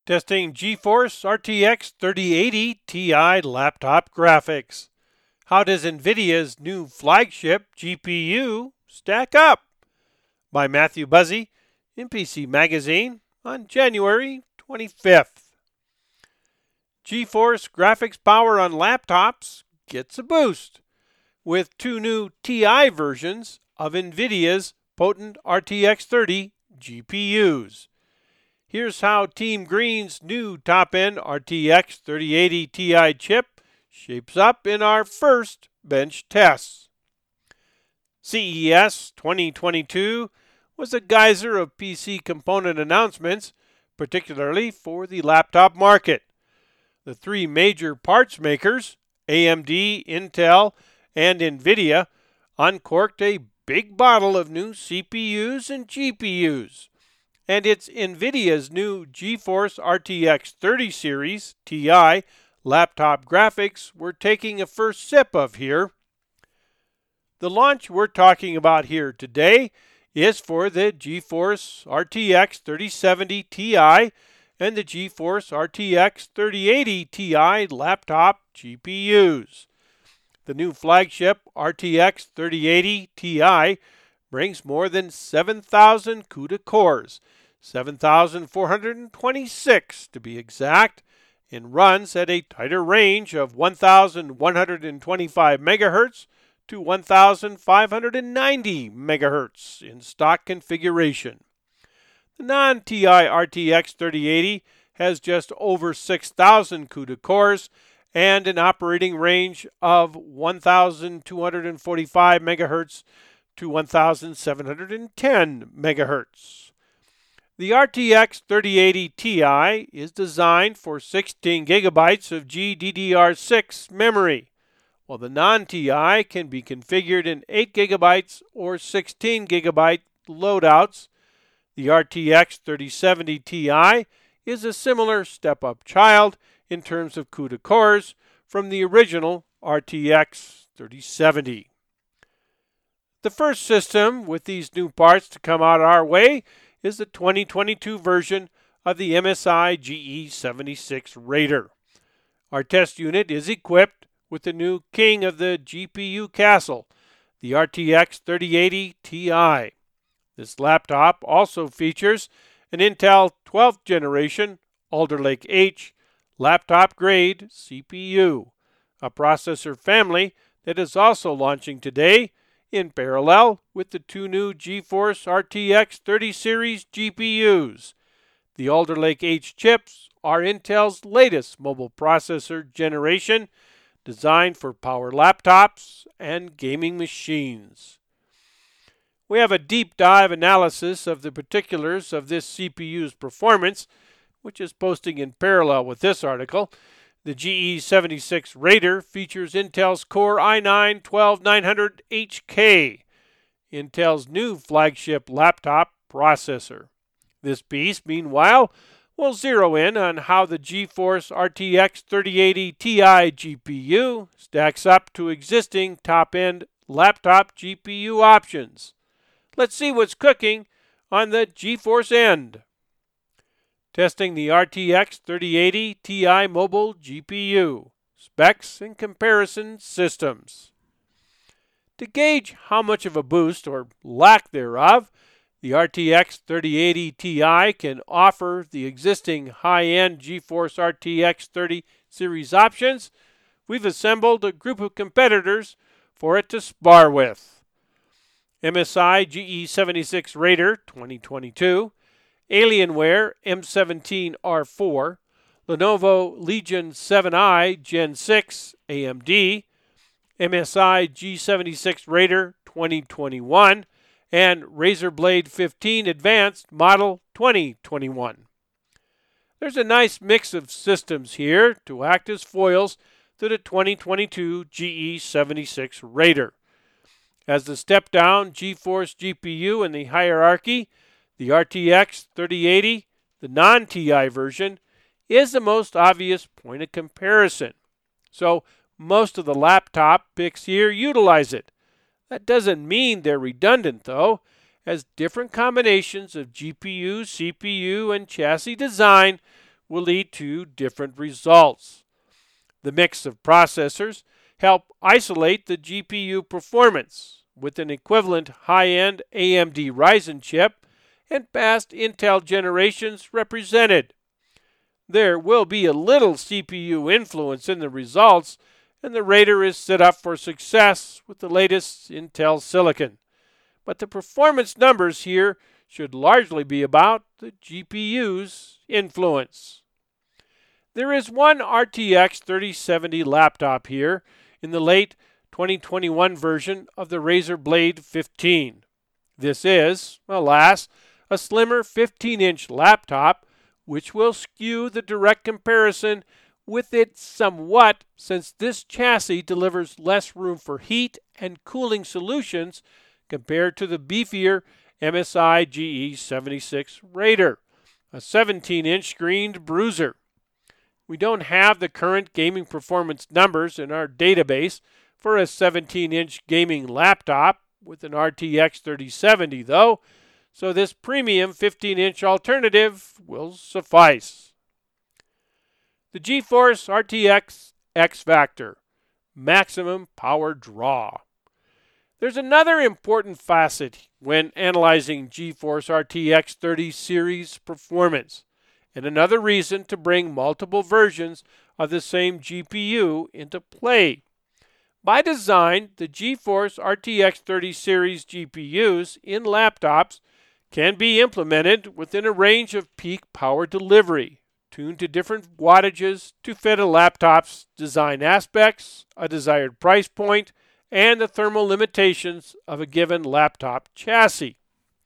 Testing GeForce RTX 3080 Ti laptop graphics. How does NVIDIA's new flagship GPU stack up? By Matthew Buzzi in PC Magazine on January 25th. GeForce graphics power on laptops gets a boost with two new Ti versions of NVIDIA's potent RTX 30 GPUs. Here's how Team Green's new top-end RTX 3080 Ti chip shapes up in our first bench tests. CES 2022 was a geyser of PC component announcements, particularly for the laptop market. The three major parts makers, AMD, Intel, and NVIDIA, uncorked a big bottle of new CPUs and GPUs. And it's NVIDIA's new GeForce RTX 30 series Ti laptop graphics we're taking a first sip of here. The launch we're talking about here today is for the GeForce RTX 3070 Ti and the GeForce RTX 3080 Ti laptop GPUs. The new flagship RTX 3080 Ti brings more than 7,000 CUDA cores, 7,426 to be exact, and runs at a tighter range of 1,125 MHz to 1,590 MHz in stock configuration. The non-Ti RTX 3080 has just over 6,000 CUDA cores and an operating range of 1,245 MHz to 1,710 MHz. The RTX 3080 Ti is designed for 16 GB of GDDR6 memory, while the non-Ti can be configured in 8 GB or 16 GB loadouts. The RTX 3070 Ti is a similar step-up child in terms of CUDA cores from the original RTX 3070. The first system with these new parts to come out our way is the 2022 version of the MSI GE76 Raider. Our test unit is equipped with the new king of the GPU castle, the RTX 3080 Ti. This laptop also features an Intel 12th generation Alder Lake H laptop grade CPU, a processor family that is also launching today in parallel with the two new GeForce RTX 30 series GPUs. The Alder Lake H chips are Intel's latest mobile processor generation, designed for power laptops and gaming machines. We have a deep dive analysis of the particulars of this CPU's performance, which is posting in parallel with this article. The GE76 Raider features Intel's Core i9-12900HK, Intel's new flagship laptop processor. This piece, meanwhile, will zero in on how the GeForce RTX 3080 Ti GPU stacks up to existing top-end laptop GPU options. Let's see what's cooking on the GeForce end. Testing the RTX 3080 Ti Mobile GPU, specs and comparison systems. To gauge how much of a boost, or lack thereof, the RTX 3080 Ti can offer the existing high-end GeForce RTX 30 series options, we've assembled a group of competitors for it to spar with. MSI GE76 Raider 2022, Alienware M17R4, Lenovo Legion 7i Gen 6 AMD, MSI G76 Raider 2021, and Razer Blade 15 Advanced Model 2021. There's a nice mix of systems here to act as foils to the 2022 GE76 Raider. As the step-down GeForce GPU in the hierarchy, the RTX 3080, the non-Ti version, is the most obvious point of comparison. So most of the laptop picks here utilize it. That doesn't mean they're redundant, though, as different combinations of GPU, CPU, and chassis design will lead to different results. The mix of processors help isolate the GPU performance with an equivalent high-end AMD Ryzen chip and past Intel generations represented. There will be a little CPU influence in the results, and the Raider is set up for success with the latest Intel silicon. But the performance numbers here should largely be about the GPU's influence. There is one RTX 3070 laptop here in the late 2021 version of the Razer Blade 15. This is, alas, a slimmer 15-inch laptop, which will skew the direct comparison with it somewhat, since this chassis delivers less room for heat and cooling solutions compared to the beefier MSI GE76 Raider, a 17-inch screened bruiser. We don't have the current gaming performance numbers in our database for a 17-inch gaming laptop with an RTX 3070 though, so this premium 15-inch alternative will suffice. The GeForce RTX X Factor, maximum power draw. There's another important facet when analyzing GeForce RTX 30 series performance, and another reason to bring multiple versions of the same GPU into play. By design, the GeForce RTX 30 series GPUs in laptops can be implemented within a range of peak power delivery, tuned to different wattages to fit a laptop's design aspects, a desired price point, and the thermal limitations of a given laptop chassis.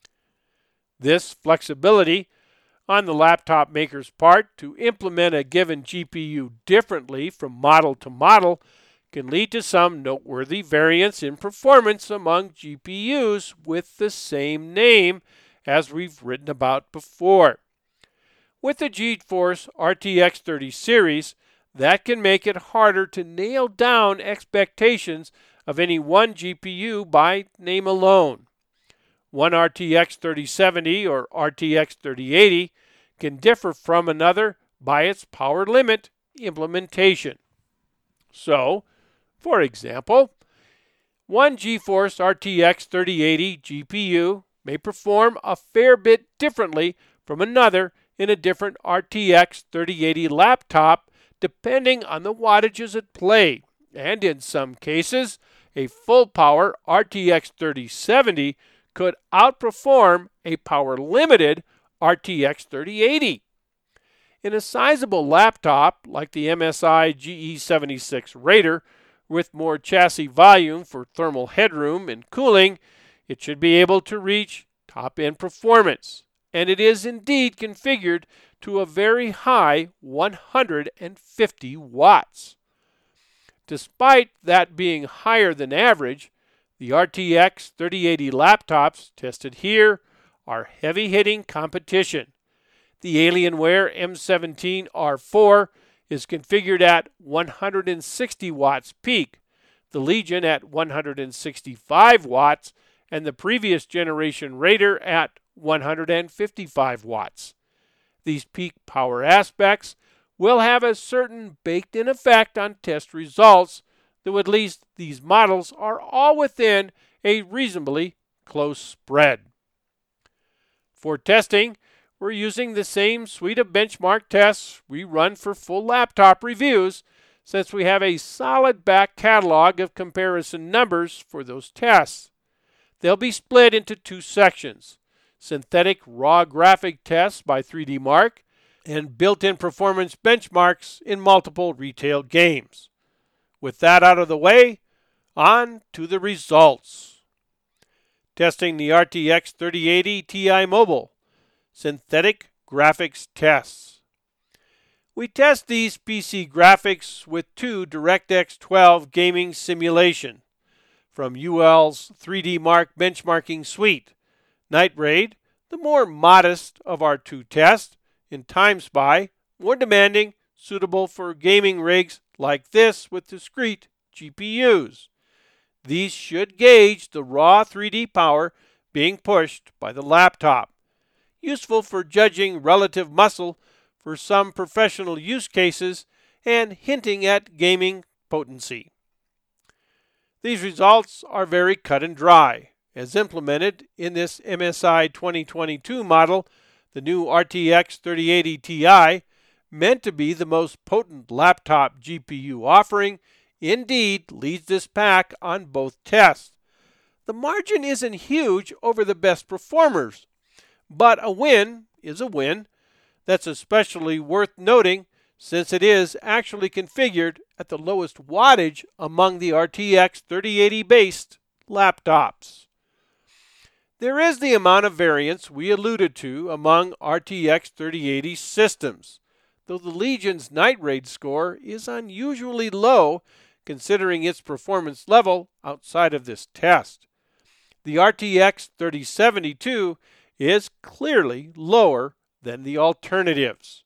This flexibility on the laptop maker's part to implement a given GPU differently from model to model can lead to some noteworthy variance in performance among GPUs with the same name, as we've written about before. With the GeForce RTX 30 series, that can make it harder to nail down expectations of any one GPU by name alone. One RTX 3070 or RTX 3080 can differ from another by its power limit implementation. So, for example, one GeForce RTX 3080 GPU may perform a fair bit differently from another in a different RTX 3080 laptop depending on the wattages at play, and in some cases, a full-power RTX 3070 could outperform a power-limited RTX 3080. In a sizable laptop like the MSI GE76 Raider, with more chassis volume for thermal headroom and cooling, it should be able to reach top-end performance, and it is indeed configured to a very high 150 watts. Despite that being higher than average, the RTX 3080 laptops tested here are heavy-hitting competition. The Alienware M17 R4 is configured at 160 watts peak, the Legion at 165 watts, and the previous generation Raider at 155 watts. These peak power aspects will have a certain baked-in effect on test results, though at least these models are all within a reasonably close spread. For testing, we're using the same suite of benchmark tests we run for full laptop reviews, since we have a solid back catalog of comparison numbers for those tests. They'll be split into two sections: synthetic raw graphic tests by 3D Mark and built-in performance benchmarks in multiple retail games. With that out of the way, on to the results. Testing the RTX 3080 Ti Mobile. Synthetic graphics tests. We test these PC graphics with two DirectX 12 gaming simulation from UL's 3D Mark benchmarking suite. Night Raid, the more modest of our two tests, in TimeSpy, more demanding, suitable for gaming rigs like this with discrete GPUs. These should gauge the raw 3D power being pushed by the laptop, useful for judging relative muscle for some professional use cases and hinting at gaming potency. These results are very cut and dry, as implemented in this MSI 2022 model. The new RTX 3080 Ti, meant to be the most potent laptop GPU offering, indeed leads this pack on both tests. The margin isn't huge over the best performers, but a win is a win. That's especially worth noting since it is actually configured at the lowest wattage among the RTX 3080 based laptops. There is the amount of variance we alluded to among RTX 3080 systems, though the Legion's Night Raid score is unusually low considering its performance level outside of this test. The RTX 3072 is clearly lower than the alternatives.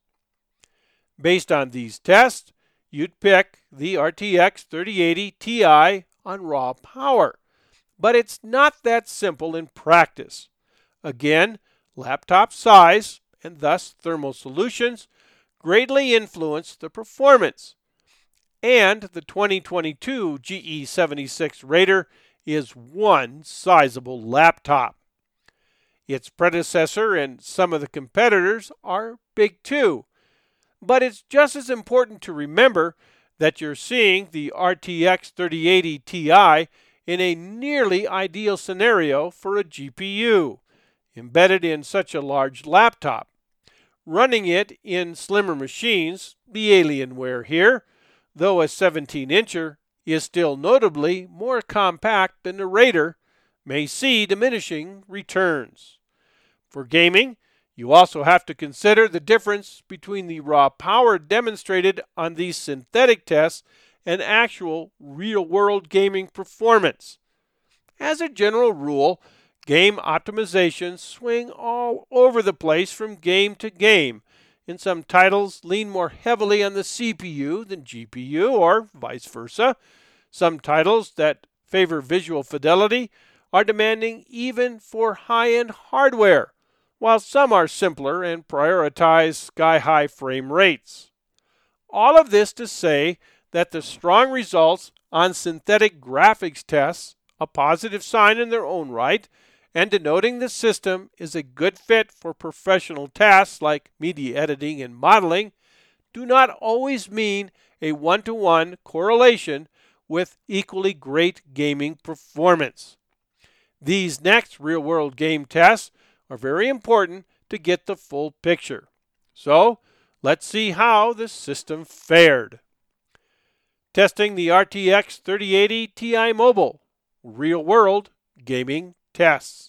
Based on these tests, you'd pick the RTX 3080 Ti on raw power. But it's not that simple in practice. Again, laptop size, and thus thermal solutions, greatly influence the performance. And the 2022 GE76 Raider is one sizable laptop. Its predecessor and some of the competitors are big too. But it's just as important to remember that you're seeing the RTX 3080 Ti in a nearly ideal scenario for a GPU, embedded in such a large laptop. Running it in slimmer machines, the Alienware here, though a 17-incher, is still notably more compact than the Raider, may see diminishing returns. For gaming, you also have to consider the difference between the raw power demonstrated on these synthetic tests and actual real-world gaming performance. As a general rule, game optimizations swing all over the place from game to game. In some titles, lean more heavily on the CPU than GPU, or vice versa. Some titles that favor visual fidelity are demanding even for high-end hardware, while some are simpler and prioritize sky-high frame rates. All of this to say that the strong results on synthetic graphics tests, a positive sign in their own right, and denoting the system is a good fit for professional tasks like media editing and modeling, do not always mean a one-to-one correlation with equally great gaming performance. These next real-world game tests are very important to get the full picture. So, let's see how the system fared. Testing the RTX 3080 Ti Mobile, real-world gaming tests.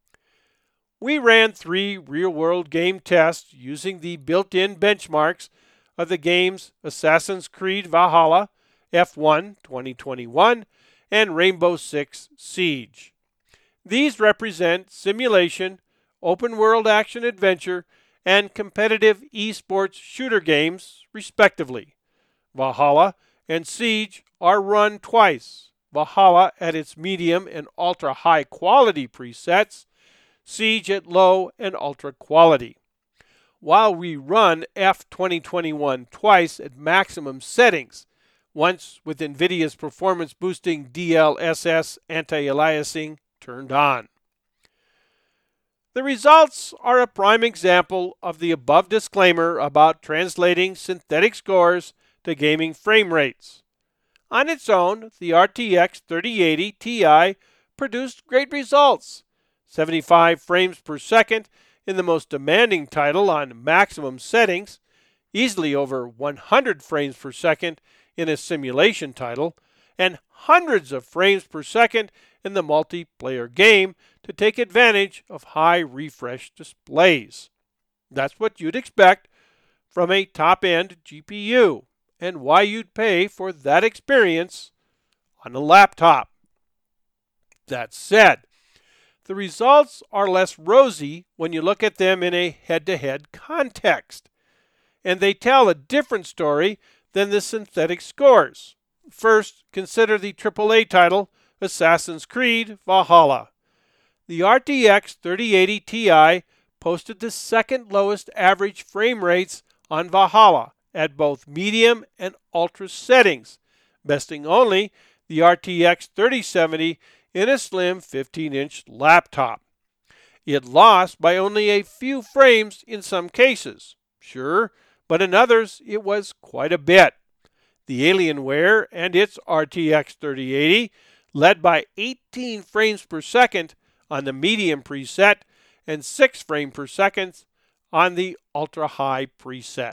We ran 3 real-world game tests using the built-in benchmarks of the games Assassin's Creed Valhalla, F1 2021, and Rainbow Six Siege. These represent simulation, open-world action-adventure, and competitive esports shooter games, respectively. Valhalla and Siege are run twice. Valhalla at its medium and ultra-high quality presets, Siege at low and ultra quality. While we run F 2021 twice at maximum settings, once with NVIDIA's performance-boosting DLSS anti-aliasing turned on. The results are a prime example of the above disclaimer about translating synthetic scores to gaming frame rates. On its own, the RTX 3080 Ti produced great results, 75 frames per second in the most demanding title on maximum settings, easily over 100 frames per second in a simulation title, and hundreds of frames per second in the multiplayer game to take advantage of high refresh displays. That's what you'd expect from a top-end GPU, and why you'd pay for that experience on a laptop. That said, the results are less rosy when you look at them in a head-to-head context, and they tell a different story than the synthetic scores. First, consider the AAA title Assassin's Creed Valhalla. The RTX 3080 Ti posted the second lowest average frame rates on Valhalla at both medium and ultra settings, besting only the RTX 3070 in a slim 15-inch laptop. It lost by only a few frames in some cases, sure, but in others it was quite a bit. The Alienware and its RTX 3080 led by 18 frames per second on the medium preset and 6 frames per second on the ultra-high preset.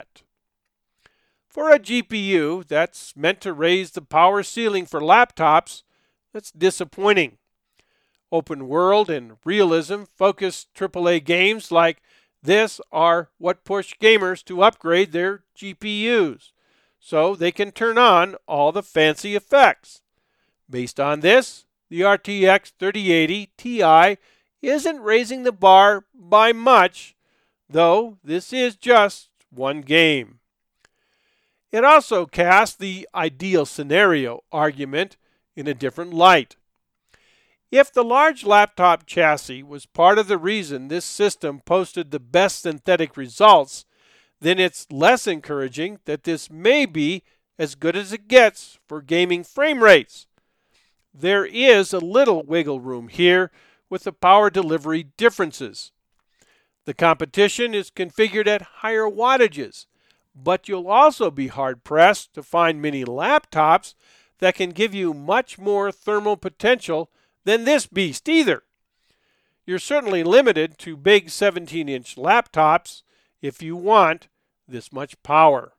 For a GPU that's meant to raise the power ceiling for laptops, that's disappointing. Open world and realism-focused AAA games like this are what push gamers to upgrade their GPUs, so they can turn on all the fancy effects. Based on this, the RTX 3080 Ti isn't raising the bar by much, though this is just one game. It also casts the ideal scenario argument in a different light. If the large laptop chassis was part of the reason this system posted the best synthetic results, then it's less encouraging that this may be as good as it gets for gaming frame rates. There is a little wiggle room here with the power delivery differences. The competition is configured at higher wattages, but you'll also be hard-pressed to find many laptops that can give you much more thermal potential than this beast either. You're certainly limited to big 17-inch laptops if you want this much power.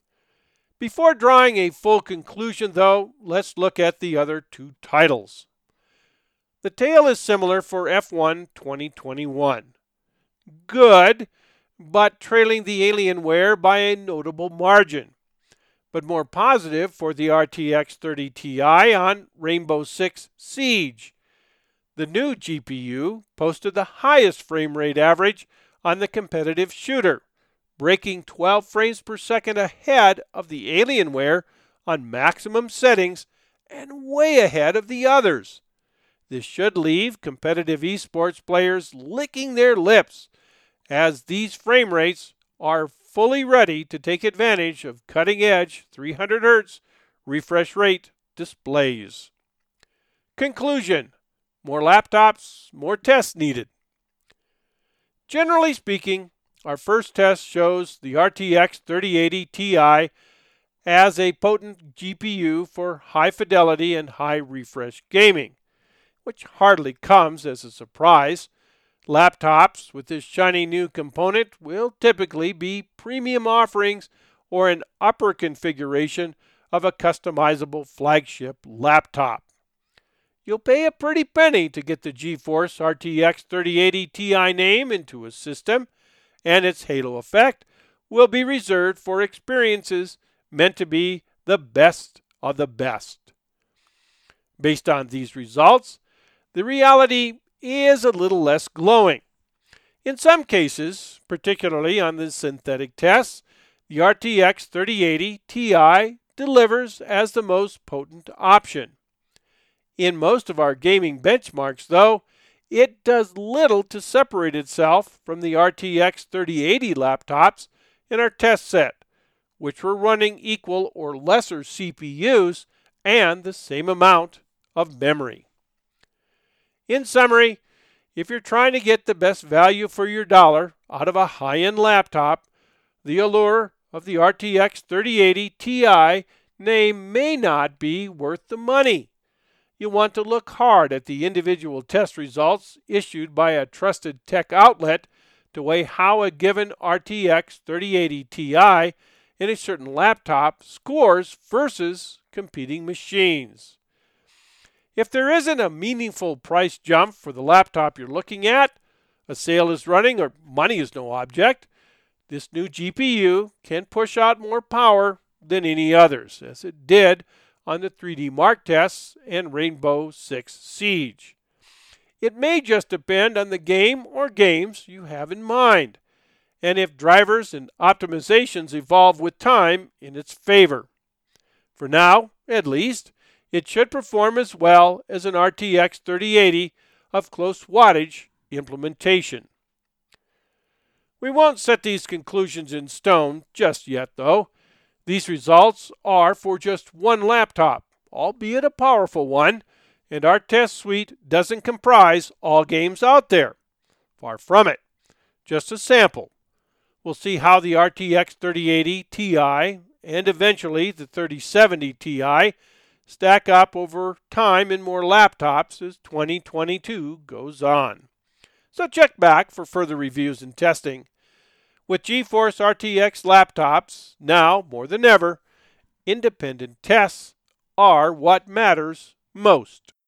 Before drawing a full conclusion, though, let's look at the other two titles. The tale is similar for F1 2021. Good, but trailing the Alienware by a notable margin. But more positive for the RTX 30 Ti on Rainbow Six Siege. The new GPU posted the highest frame rate average on the competitive shooter, breaking 12 frames per second ahead of the Alienware on maximum settings and way ahead of the others. This should leave competitive esports players licking their lips, as these frame rates are fully ready to take advantage of cutting-edge 300 Hz refresh rate displays. Conclusion: more laptops, more tests needed. Generally speaking, our first test shows the RTX 3080 Ti as a potent GPU for high fidelity and high refresh gaming, which hardly comes as a surprise. Laptops with this shiny new component will typically be premium offerings or an upper configuration of a customizable flagship laptop. You'll pay a pretty penny to get the GeForce RTX 3080 Ti name into a system, and its halo effect will be reserved for experiences meant to be the best of the best. Based on these results, the reality is a little less glowing. In some cases, particularly on the synthetic tests, the RTX 3080 Ti delivers as the most potent option. In most of our gaming benchmarks, though, it does little to separate itself from the RTX 3080 laptops in our test set, which were running equal or lesser CPUs and the same amount of memory. In summary, if you're trying to get the best value for your dollar out of a high-end laptop, the allure of the RTX 3080 Ti name may not be worth the money. You want to look hard at the individual test results issued by a trusted tech outlet to weigh how a given RTX 3080 Ti in a certain laptop scores versus competing machines. If there isn't a meaningful price jump for the laptop you're looking at, a sale is running, or money is no object, this new GPU can push out more power than any others, as it did on the 3D Mark tests and Rainbow Six Siege. It may just depend on the game or games you have in mind, and if drivers and optimizations evolve with time in its favor. For now, at least, it should perform as well as an RTX 3080 of close wattage implementation. We won't set these conclusions in stone just yet, though. These results are for just one laptop, albeit a powerful one, and our test suite doesn't comprise all games out there. Far from it. Just a sample. We'll see how the RTX 3080 Ti and eventually the 3070 Ti stack up over time in more laptops as 2022 goes on. So check back for further reviews and testing. With GeForce RTX laptops, now more than ever, independent tests are what matters most.